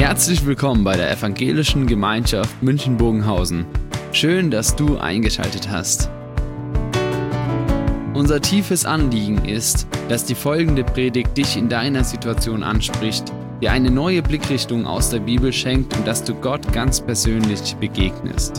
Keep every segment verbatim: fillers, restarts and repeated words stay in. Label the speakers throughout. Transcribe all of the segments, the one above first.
Speaker 1: Herzlich willkommen bei der Evangelischen Gemeinschaft München-Bogenhausen. Schön, dass du eingeschaltet hast. Unser tiefes Anliegen ist, dass die folgende Predigt dich in deiner Situation anspricht, dir eine neue Blickrichtung aus der Bibel schenkt und dass du Gott ganz persönlich begegnest.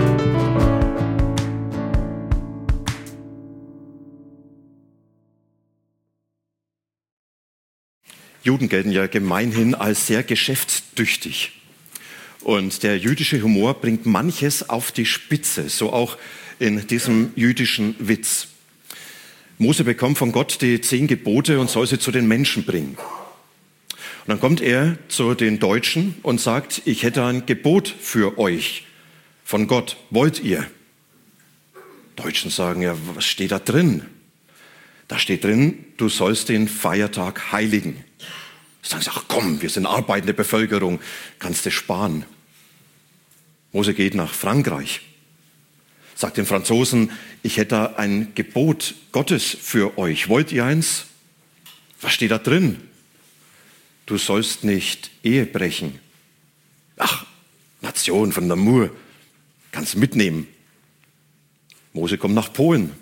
Speaker 2: Juden gelten ja gemeinhin als sehr geschäftstüchtig. Und der jüdische Humor bringt manches auf die Spitze, so auch in diesem jüdischen Witz. Mose bekommt von Gott die zehn Gebote und soll sie zu den Menschen bringen. Und dann kommt er zu den Deutschen und sagt, ich hätte ein Gebot für euch von Gott. Wollt ihr? Deutschen sagen, ja, was steht da drin? Da steht drin, du sollst den Feiertag heiligen. Sagen sie, ach komm, wir sind arbeitende Bevölkerung, kannst du sparen. Mose geht nach Frankreich, sagt den Franzosen, ich hätte ein Gebot Gottes für euch. Wollt ihr eins? Was steht da drin? Du sollst nicht Ehe brechen. Ach, Nation von Namur, kannst mitnehmen. Mose kommt nach Polen.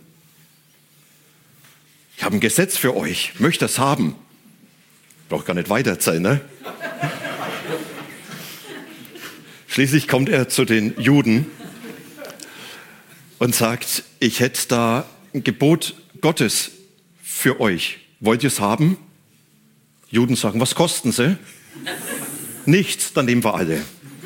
Speaker 2: Ich habe ein Gesetz für euch, möchte es haben. Braucht gar nicht weiter sein, ne? Schließlich kommt er zu den Juden und sagt, ich hätte da ein Gebot Gottes für euch. Wollt ihr es haben? Juden sagen, was kosten sie? Nichts, dann nehmen wir alle.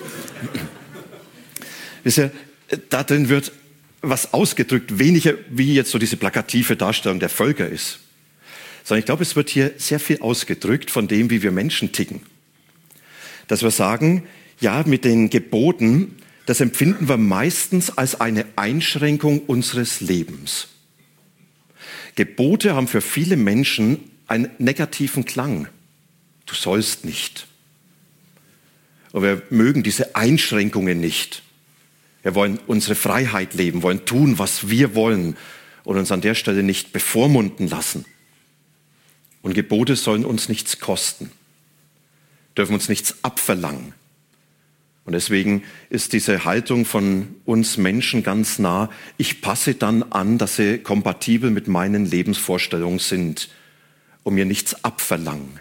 Speaker 2: Wisst ihr, da drin wird was ausgedrückt, weniger wie jetzt so diese plakative Darstellung der Völker ist. Sondern ich glaube, es wird hier sehr viel ausgedrückt von dem, wie wir Menschen ticken. Dass wir sagen, ja, mit den Geboten, das empfinden wir meistens als eine Einschränkung unseres Lebens. Gebote haben für viele Menschen einen negativen Klang. Du sollst nicht. Und wir mögen diese Einschränkungen nicht. Wir wollen unsere Freiheit leben, wollen tun, was wir wollen und uns an der Stelle nicht bevormunden lassen. Und Gebote sollen uns nichts kosten, dürfen uns nichts abverlangen. Und deswegen ist diese Haltung von uns Menschen ganz nah, ich passe dann an, dass sie kompatibel mit meinen Lebensvorstellungen sind und mir nichts abverlangen.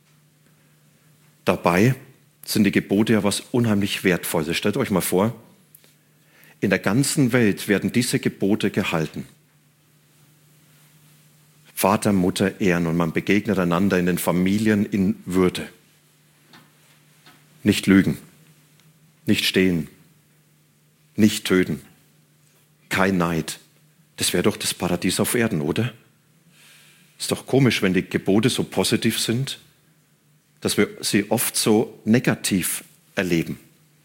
Speaker 2: Dabei sind die Gebote ja was unheimlich Wertvolles. Stellt euch mal vor, in der ganzen Welt werden diese Gebote gehalten. Vater, Mutter ehren und man begegnet einander in den Familien in Würde. Nicht lügen, nicht stehlen, nicht töten, kein Neid. Das wäre doch das Paradies auf Erden, oder? Ist doch komisch, wenn die Gebote so positiv sind, dass wir sie oft so negativ erleben.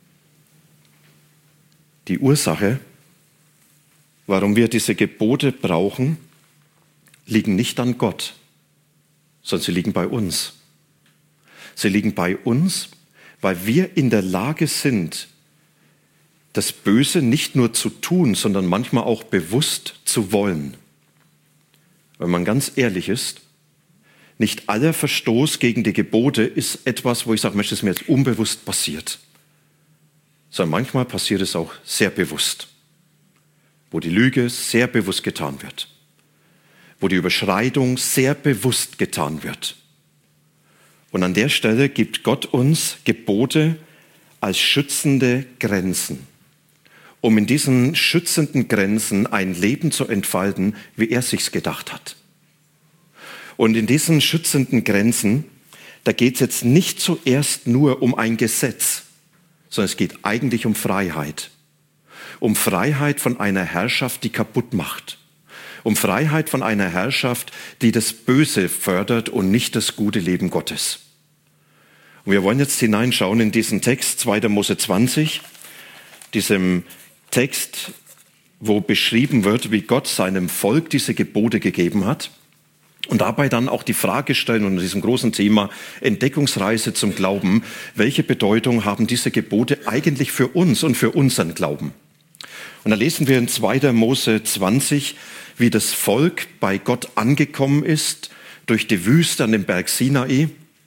Speaker 2: Die Ursache, warum wir diese Gebote brauchen, liegen nicht an Gott, sondern sie liegen bei uns. Sie liegen bei uns, weil wir in der Lage sind, das Böse nicht nur zu tun, sondern manchmal auch bewusst zu wollen. Wenn man ganz ehrlich ist, nicht aller Verstoß gegen die Gebote ist etwas, wo ich sage, Mensch, das ist mir jetzt unbewusst passiert. Sondern manchmal passiert es auch sehr bewusst, wo die Lüge sehr bewusst getan wird, wo die Überschreitung sehr bewusst getan wird. Und an der Stelle gibt Gott uns Gebote als schützende Grenzen, um in diesen schützenden Grenzen ein Leben zu entfalten, wie er sich's gedacht hat. Und in diesen schützenden Grenzen, da geht es jetzt nicht zuerst nur um ein Gesetz, sondern es geht eigentlich um Freiheit. Um Freiheit von einer Herrschaft, die kaputt macht. Um Freiheit von einer Herrschaft, die das Böse fördert und nicht das gute Leben Gottes. Und wir wollen jetzt hineinschauen in diesen Text, zweiter Mose zwanzig, diesem Text, wo beschrieben wird, wie Gott seinem Volk diese Gebote gegeben hat. Und dabei dann auch die Frage stellen unter diesem großen Thema Entdeckungsreise zum Glauben, welche Bedeutung haben diese Gebote eigentlich für uns und für unseren Glauben? Und da lesen wir in zweiter Mose zwanzig, wie das Volk bei Gott angekommen ist, durch die Wüste an dem Berg Sinai.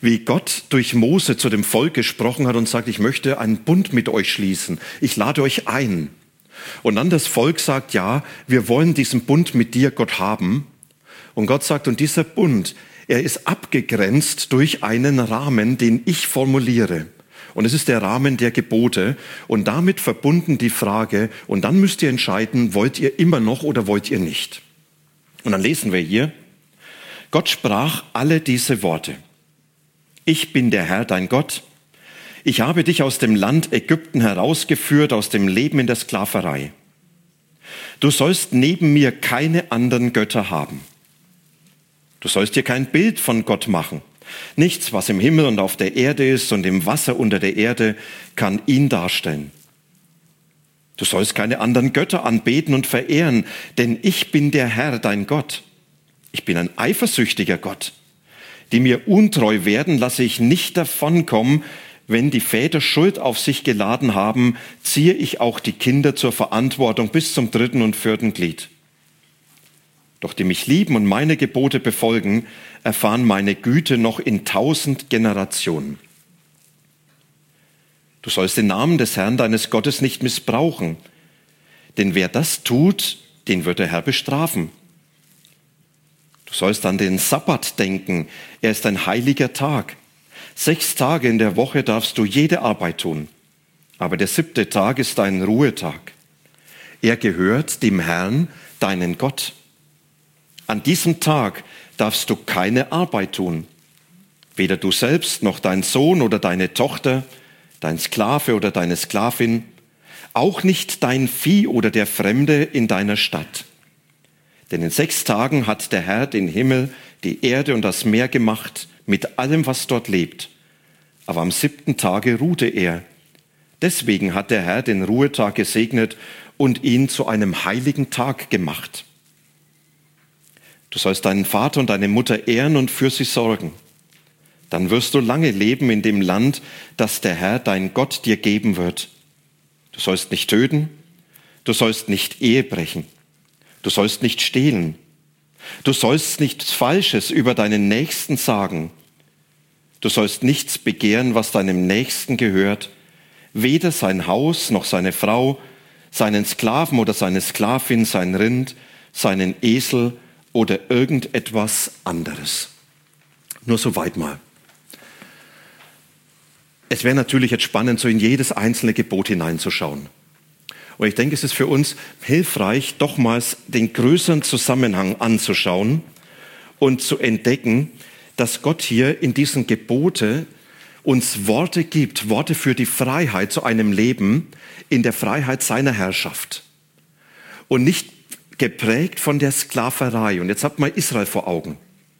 Speaker 2: wie Gott durch Mose zu dem Volk gesprochen hat und sagt, ich möchte einen Bund mit euch schließen. Ich lade euch ein. Und dann das Volk sagt, ja, wir wollen diesen Bund mit dir, Gott, haben. Und Gott sagt, und dieser Bund, er ist abgegrenzt durch einen Rahmen, den ich formuliere. Und es ist der Rahmen der Gebote und damit verbunden die Frage, und dann müsst ihr entscheiden, wollt ihr immer noch oder wollt ihr nicht? Und dann lesen wir hier, Gott sprach alle diese Worte. Ich bin der Herr, dein Gott. Ich habe dich aus dem Land Ägypten herausgeführt, aus dem Leben in der Sklaverei. Du sollst neben mir keine anderen Götter haben. Du sollst dir kein Bild von Gott machen. Nichts, was im Himmel und auf der Erde ist und im Wasser unter der Erde, kann ihn darstellen. Du sollst keine anderen Götter anbeten und verehren, denn ich bin der Herr, dein Gott. Ich bin ein eifersüchtiger Gott. Die mir untreu werden, lasse ich nicht davonkommen. Wenn die Väter Schuld auf sich geladen haben, ziehe ich auch die Kinder zur Verantwortung bis zum dritten und vierten Glied. Doch die mich lieben und meine Gebote befolgen, erfahren meine Güte noch in tausend Generationen. Du sollst den Namen des Herrn, deines Gottes, nicht missbrauchen, denn wer das tut, den wird der Herr bestrafen. Du sollst an den Sabbat denken, er ist ein heiliger Tag. Sechs Tage in der Woche darfst du jede Arbeit tun, aber der siebte Tag ist ein Ruhetag. Er gehört dem Herrn, deinen Gott. An diesem Tag darfst du keine Arbeit tun, weder du selbst noch dein Sohn oder deine Tochter, dein Sklave oder deine Sklavin, auch nicht dein Vieh oder der Fremde in deiner Stadt. Denn in sechs Tagen hat der Herr den Himmel, die Erde und das Meer gemacht, mit allem, was dort lebt. Aber am siebten Tage ruhte er. Deswegen hat der Herr den Ruhetag gesegnet und ihn zu einem heiligen Tag gemacht. Du sollst deinen Vater und deine Mutter ehren und für sie sorgen. Dann wirst du lange leben in dem Land, das der Herr, dein Gott, dir geben wird. Du sollst nicht töten, du sollst nicht Ehe brechen, du sollst nicht stehlen, du sollst nichts Falsches über deinen Nächsten sagen. Du sollst nichts begehren, was deinem Nächsten gehört, weder sein Haus noch seine Frau, seinen Sklaven oder seine Sklavin, sein Rind, seinen Esel oder irgendetwas anderes. Nur so weit mal. Es wäre natürlich jetzt spannend, so in jedes einzelne Gebot hineinzuschauen. Und ich denke, es ist für uns hilfreich, doch mal den größeren Zusammenhang anzuschauen und zu entdecken, dass Gott hier in diesen Gebote uns Worte gibt, Worte für die Freiheit zu einem Leben in der Freiheit seiner Herrschaft. Und nicht geprägt von der Sklaverei. Und jetzt habt mal Israel vor Augen.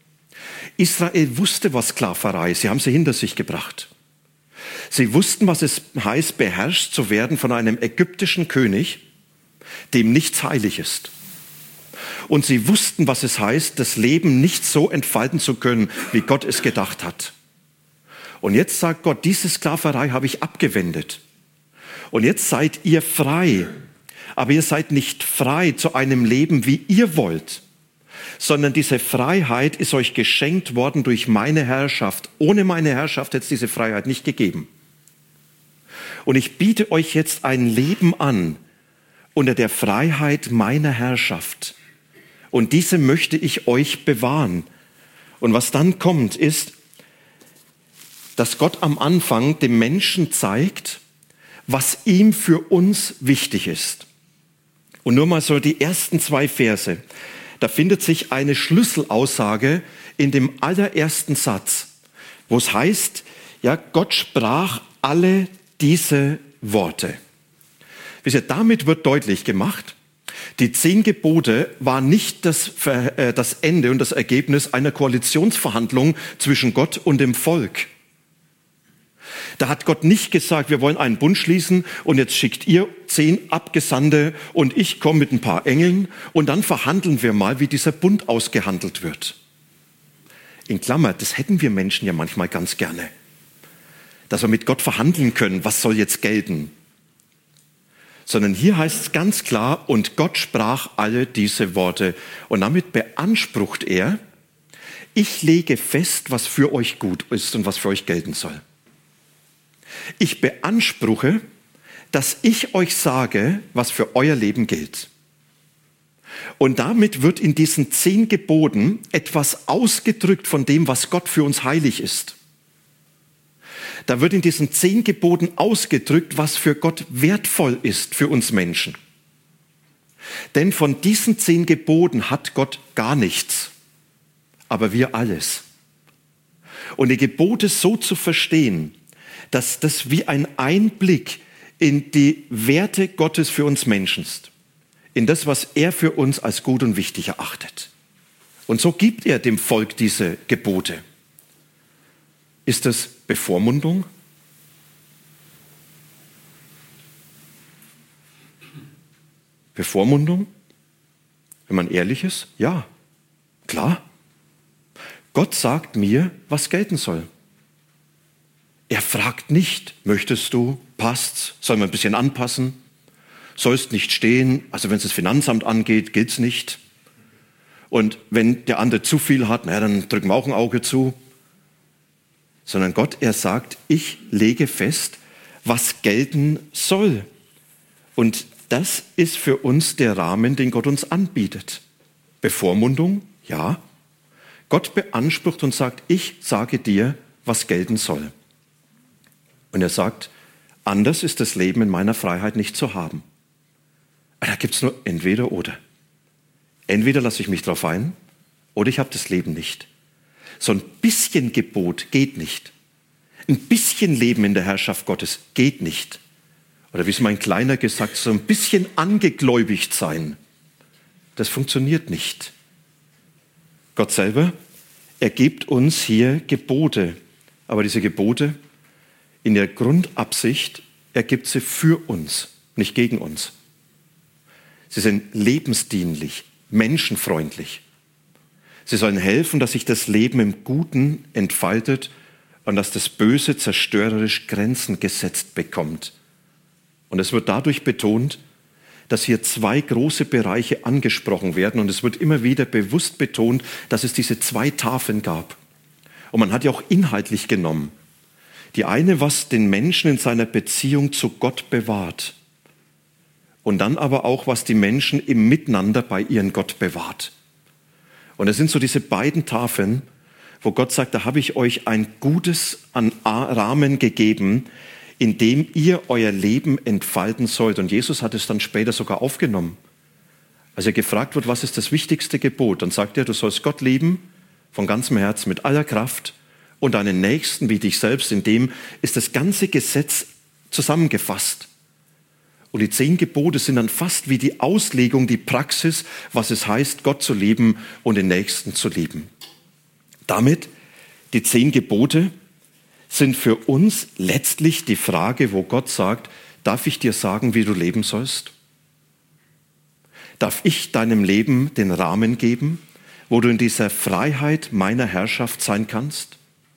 Speaker 2: Israel wusste, was Sklaverei ist. Sie haben sie hinter sich gebracht. Sie wussten, was es heißt, beherrscht zu werden von einem ägyptischen König, dem nichts heilig ist. Und sie wussten, was es heißt, das Leben nicht so entfalten zu können, wie Gott es gedacht hat. Und jetzt sagt Gott, diese Sklaverei habe ich abgewendet. Und jetzt seid ihr frei. Aber ihr seid nicht frei zu einem Leben, wie ihr wollt, sondern diese Freiheit ist euch geschenkt worden durch meine Herrschaft. Ohne meine Herrschaft hätte es diese Freiheit nicht gegeben. Und ich biete euch jetzt ein Leben an unter der Freiheit meiner Herrschaft. Und diese möchte ich euch bewahren. Und was dann kommt, ist, dass Gott am Anfang dem Menschen zeigt, was ihm für uns wichtig ist. Und nur mal so die ersten zwei Verse. Da findet sich eine Schlüsselaussage in dem allerersten Satz, wo es heißt, ja, Gott sprach alle diese Worte. Wisst ihr, damit wird deutlich gemacht, die zehn Gebote waren nicht das, äh, das Ende und das Ergebnis einer Koalitionsverhandlung zwischen Gott und dem Volk. Da hat Gott nicht gesagt, wir wollen einen Bund schließen und jetzt schickt ihr zehn Abgesandte und ich komme mit ein paar Engeln und dann verhandeln wir mal, wie dieser Bund ausgehandelt wird. In Klammer, das hätten wir Menschen ja manchmal ganz gerne. Dass wir mit Gott verhandeln können, was soll jetzt gelten. Sondern hier heißt es ganz klar, und Gott sprach alle diese Worte. Und damit beansprucht er, ich lege fest, was für euch gut ist und was für euch gelten soll. Ich beanspruche, dass ich euch sage, was für euer Leben gilt. Und damit wird in diesen zehn Geboten etwas ausgedrückt von dem, was Gott für uns heilig ist. Da wird in diesen zehn Geboten ausgedrückt, was für Gott wertvoll ist für uns Menschen. Denn von diesen zehn Geboten hat Gott gar nichts, aber wir alles. Und die Gebote so zu verstehen, dass das wie ein Einblick in die Werte Gottes für uns Menschen ist, in das, was er für uns als gut und wichtig erachtet. Und so gibt er dem Volk diese Gebote. Ist das Bevormundung? Bevormundung? Wenn man ehrlich ist, ja, klar. Gott sagt mir, was gelten soll. Er fragt nicht, möchtest du, passt's, soll man ein bisschen anpassen, sollst nicht stehen, also wenn es das Finanzamt angeht, gilt's nicht. Und wenn der andere zu viel hat, naja, dann drücken wir auch ein Auge zu. Sondern Gott, er sagt, ich lege fest, was gelten soll. Und das ist für uns der Rahmen, den Gott uns anbietet. Bevormundung, ja. Gott beansprucht und sagt, ich sage dir, was gelten soll. Und er sagt, anders ist das Leben in meiner Freiheit nicht zu haben. Da gibt es nur entweder oder. Entweder lasse ich mich drauf ein oder ich habe das Leben nicht. So ein bisschen Gebot geht nicht. Ein bisschen Leben in der Herrschaft Gottes geht nicht. Oder wie es mein Kleiner gesagt hat, so ein bisschen angegläubigt sein. Das funktioniert nicht. Gott selber, er gibt uns hier Gebote. Aber diese Gebote, in der Grundabsicht, er gibt sie für uns, nicht gegen uns. Sie sind lebensdienlich, menschenfreundlich. Sie sollen helfen, dass sich das Leben im Guten entfaltet und dass das Böse zerstörerisch Grenzen gesetzt bekommt. Und es wird dadurch betont, dass hier zwei große Bereiche angesprochen werden. Und es wird immer wieder bewusst betont, dass es diese zwei Tafeln gab. Und man hat ja auch inhaltlich genommen. Die eine, was den Menschen in seiner Beziehung zu Gott bewahrt. Und dann aber auch, was die Menschen im Miteinander bei ihren Gott bewahrt. Und es sind so diese beiden Tafeln, wo Gott sagt, da habe ich euch ein gutes Rahmen gegeben, in dem ihr euer Leben entfalten sollt. Und Jesus hat es dann später sogar aufgenommen. Als er gefragt wird, was ist das wichtigste Gebot, dann sagt er, du sollst Gott lieben, von ganzem Herzen, mit aller Kraft und deinen Nächsten wie dich selbst. In dem ist das ganze Gesetz zusammengefasst. Und die zehn Gebote sind dann fast wie die Auslegung, die Praxis, was es heißt, Gott zu lieben und den Nächsten zu lieben. Damit, die zehn Gebote sind für uns letztlich die Frage, wo Gott sagt, darf ich dir sagen, wie du leben sollst? Darf ich deinem Leben den Rahmen geben, wo du in dieser Freiheit meiner Herrschaft sein kannst?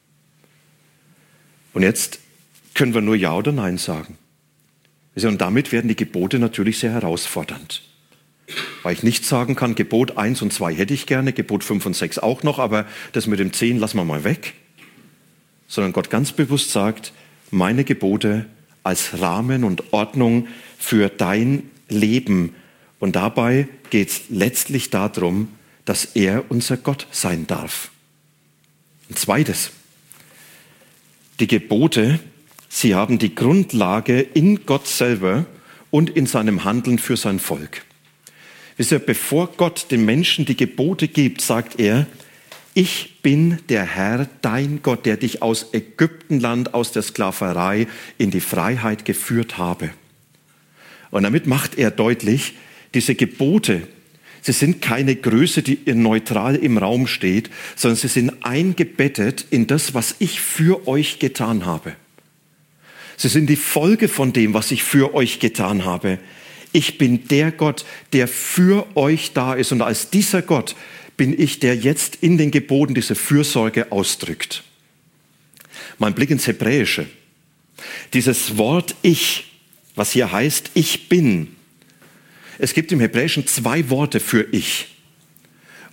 Speaker 2: Und jetzt können wir nur Ja oder Nein sagen. Und damit werden die Gebote natürlich sehr herausfordernd. Weil ich nicht sagen kann, Gebot eins und zwei hätte ich gerne, Gebot fünf und sechs auch noch, aber das mit dem zehn lassen wir mal weg. Sondern Gott ganz bewusst sagt, meine Gebote als Rahmen und Ordnung für dein Leben. Und dabei geht es letztlich darum, dass er unser Gott sein darf. Ein zweites, die Gebote, sie haben die Grundlage in Gott selber und in seinem Handeln für sein Volk. Wisst ihr, bevor Gott den Menschen die Gebote gibt, sagt er, ich bin der Herr, dein Gott, der dich aus Ägyptenland, aus der Sklaverei in die Freiheit geführt habe. Und damit macht er deutlich, diese Gebote, sie sind keine Größe, die neutral im Raum steht, sondern sie sind eingebettet in das, was ich für euch getan habe. Sie sind die Folge von dem, was ich für euch getan habe. Ich bin der Gott, der für euch da ist. Und als dieser Gott bin ich, der jetzt in den Geboten diese Fürsorge ausdrückt. Mein Blick ins Hebräische. Dieses Wort Ich, was hier heißt, ich bin. Es gibt im Hebräischen zwei Worte für Ich.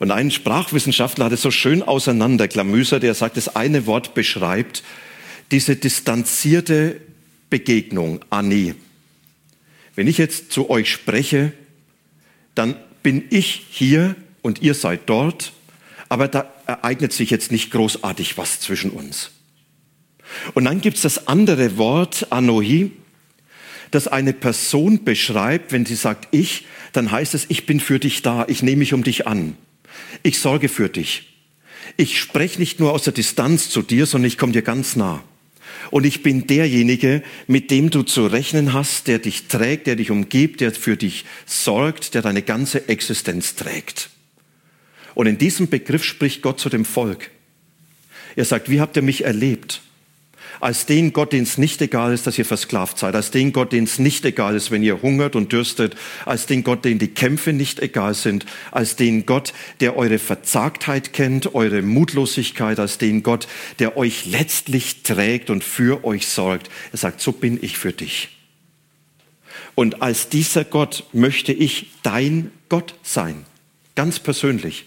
Speaker 2: Und ein Sprachwissenschaftler hat es so schön auseinanderklamüsert, der sagt, das eine Wort beschreibt diese distanzierte Begegnung, Ani. Wenn ich jetzt zu euch spreche, dann bin ich hier und ihr seid dort, aber da ereignet sich jetzt nicht großartig was zwischen uns. Und dann gibt es das andere Wort, Anohi, das eine Person beschreibt, wenn sie sagt ich, dann heißt es, ich bin für dich da, ich nehme mich um dich an, ich sorge für dich. Ich spreche nicht nur aus der Distanz zu dir, sondern ich komme dir ganz nah. Und ich bin derjenige, mit dem du zu rechnen hast, der dich trägt, der dich umgibt, der für dich sorgt, der deine ganze Existenz trägt. Und in diesem Begriff spricht Gott zu dem Volk. Er sagt, wie habt ihr mich erlebt? Als den Gott, den es nicht egal ist, dass ihr versklavt seid, als den Gott, den es nicht egal ist, wenn ihr hungert und dürstet, als den Gott, den die Kämpfe nicht egal sind, als den Gott, der eure Verzagtheit kennt, eure Mutlosigkeit, als den Gott, der euch letztlich trägt und für euch sorgt. Er sagt, so bin ich für dich. Und als dieser Gott möchte ich dein Gott sein, ganz persönlich.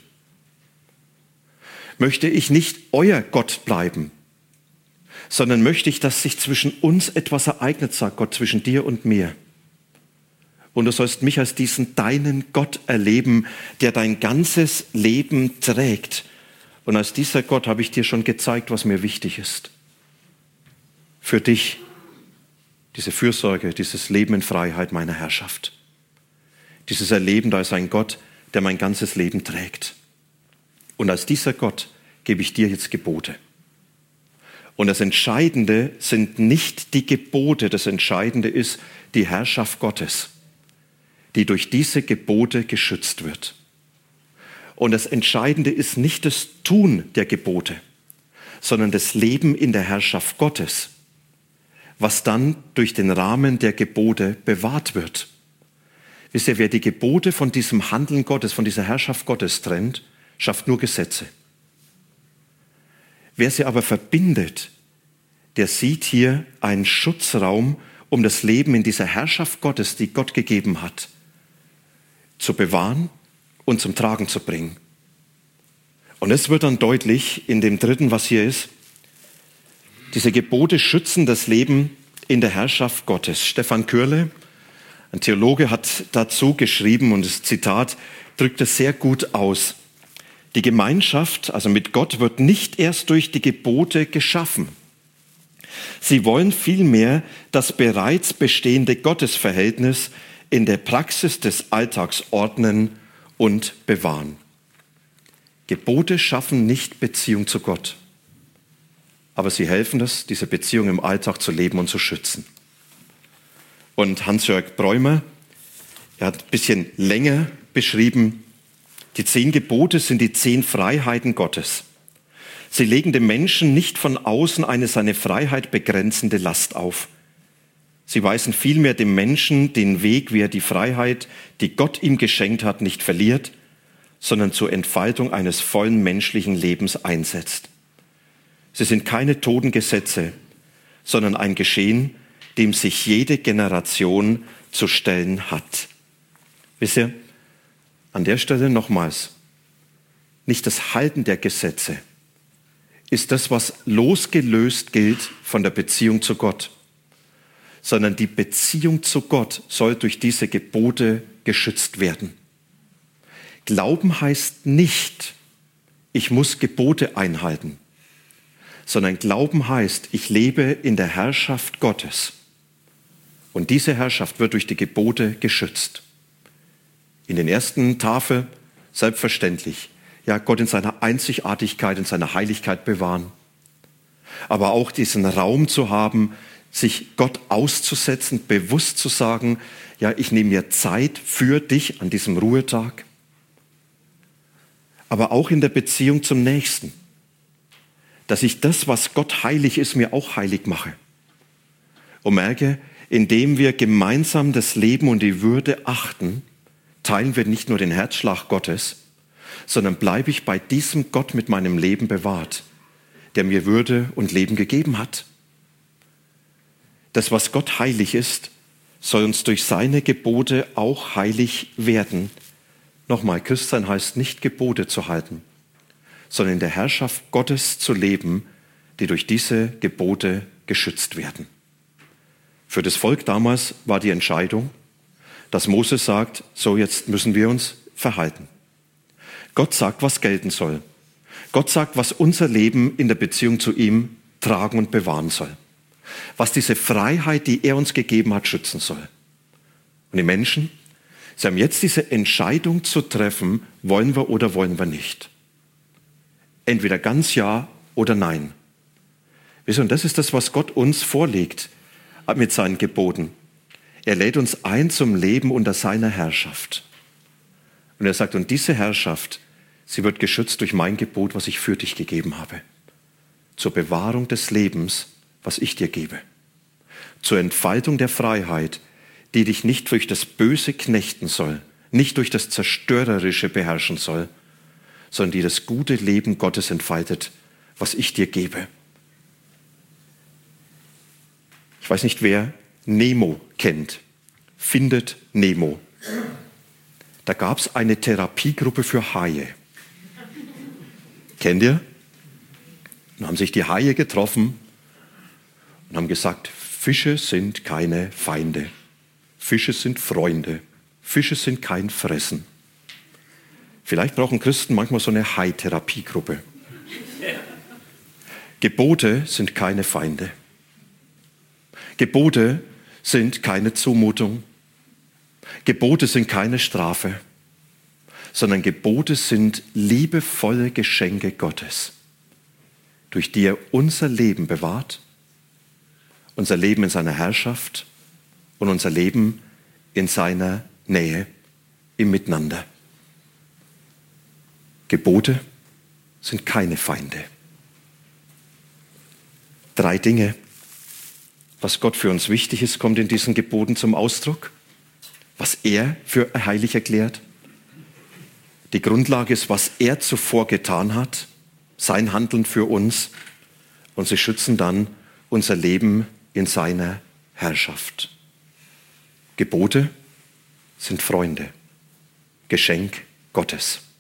Speaker 2: Möchte ich nicht euer Gott bleiben, sondern möchte ich, dass sich zwischen uns etwas ereignet, sagt Gott, zwischen dir und mir. Und du sollst mich als diesen deinen Gott erleben, der dein ganzes Leben trägt. Und als dieser Gott habe ich dir schon gezeigt, was mir wichtig ist. Für dich, diese Fürsorge, dieses Leben in Freiheit meiner Herrschaft. Dieses Erleben, da ist ein Gott, der mein ganzes Leben trägt. Und als dieser Gott gebe ich dir jetzt Gebote. Und das Entscheidende sind nicht die Gebote, das Entscheidende ist die Herrschaft Gottes, die durch diese Gebote geschützt wird. Und das Entscheidende ist nicht das Tun der Gebote, sondern das Leben in der Herrschaft Gottes, was dann durch den Rahmen der Gebote bewahrt wird. Wisst ihr, wer die Gebote von diesem Handeln Gottes, von dieser Herrschaft Gottes trennt, schafft nur Gesetze. Wer sie aber verbindet, der sieht hier einen Schutzraum, um das Leben in dieser Herrschaft Gottes, die Gott gegeben hat, zu bewahren und zum Tragen zu bringen. Und es wird dann deutlich in dem dritten, was hier ist, diese Gebote schützen das Leben in der Herrschaft Gottes. Stefan Kürle, ein Theologe, hat dazu geschrieben, und das Zitat drückt es sehr gut aus: Die Gemeinschaft, also mit Gott, wird nicht erst durch die Gebote geschaffen. Sie wollen vielmehr das bereits bestehende Gottesverhältnis in der Praxis des Alltags ordnen und bewahren. Gebote schaffen nicht Beziehung zu Gott, aber sie helfen es, diese Beziehung im Alltag zu leben und zu schützen. Und Hans-Jörg Bräumer, er hat ein bisschen länger beschrieben, die zehn Gebote sind die zehn Freiheiten Gottes. Sie legen dem Menschen nicht von außen eine seine Freiheit begrenzende Last auf. Sie weisen vielmehr dem Menschen den Weg, wie er die Freiheit, die Gott ihm geschenkt hat, nicht verliert, sondern zur Entfaltung eines vollen menschlichen Lebens einsetzt. Sie sind keine toten Gesetze, sondern ein Geschehen, dem sich jede Generation zu stellen hat. Wisst ihr, an der Stelle nochmals, nicht das Halten der Gesetze ist das, was losgelöst gilt von der Beziehung zu Gott, sondern die Beziehung zu Gott soll durch diese Gebote geschützt werden. Glauben heißt nicht, ich muss Gebote einhalten, sondern Glauben heißt, ich lebe in der Herrschaft Gottes. Und diese Herrschaft wird durch die Gebote geschützt. In den ersten Tafeln selbstverständlich, ja, Gott in seiner Einzigartigkeit, in seiner Heiligkeit bewahren. Aber auch diesen Raum zu haben, sich Gott auszusetzen, bewusst zu sagen, ja, ich nehme mir Zeit für dich an diesem Ruhetag. Aber auch in der Beziehung zum Nächsten, dass ich das, was Gott heilig ist, mir auch heilig mache. Und merke, indem wir gemeinsam das Leben und die Würde achten, teilen wir nicht nur den Herzschlag Gottes, sondern bleibe ich bei diesem Gott mit meinem Leben bewahrt, der mir Würde und Leben gegeben hat. Das, was Gott heilig ist, soll uns durch seine Gebote auch heilig werden, Nochmal, Christsein heißt nicht, Gebote zu halten, sondern in der Herrschaft Gottes zu leben, die durch diese Gebote geschützt werden. Für das Volk damals war die Entscheidung, dass Mose sagt, so jetzt müssen wir uns verhalten. Gott sagt, was gelten soll. Gott sagt, was unser Leben in der Beziehung zu ihm tragen und bewahren soll. Was diese Freiheit, die er uns gegeben hat, schützen soll. Und die Menschen, sie haben jetzt diese Entscheidung zu treffen, wollen wir oder wollen wir nicht. Entweder ganz ja oder nein. Wisst ihr, und das ist das, was Gott uns vorlegt mit seinen Geboten. Er lädt uns ein zum Leben unter seiner Herrschaft. Und er sagt, und diese Herrschaft, sie wird geschützt durch mein Gebot, was ich für dich gegeben habe. Zur Bewahrung des Lebens, was ich dir gebe. Zur Entfaltung der Freiheit, die dich nicht durch das Böse knechten soll, nicht durch das Zerstörerische beherrschen soll, sondern die das gute Leben Gottes entfaltet, was ich dir gebe. Ich weiß nicht, wer Nemo kennt. Findet Nemo. Da gab es eine Therapiegruppe für Haie. Kennt ihr? Dann haben sich die Haie getroffen und haben gesagt, Fische sind keine Feinde. Fische sind Freunde. Fische sind kein Fressen. Vielleicht brauchen Christen manchmal so eine Hai-Therapiegruppe. Gebote sind keine Feinde. Gebote sind keine Zumutung. Gebote sind keine Strafe, sondern Gebote sind liebevolle Geschenke Gottes, durch die er unser Leben bewahrt, unser Leben in seiner Herrschaft und unser Leben in seiner Nähe, im Miteinander. Gebote sind keine Feinde. Drei Dinge, was Gott für uns wichtig ist, kommt in diesen Geboten zum Ausdruck. Was er für heilig erklärt. Die Grundlage ist, was er zuvor getan hat, sein Handeln für uns. Und sie schützen dann unser Leben in seiner Herrschaft. Gebote sind Freunde, Geschenk Gottes.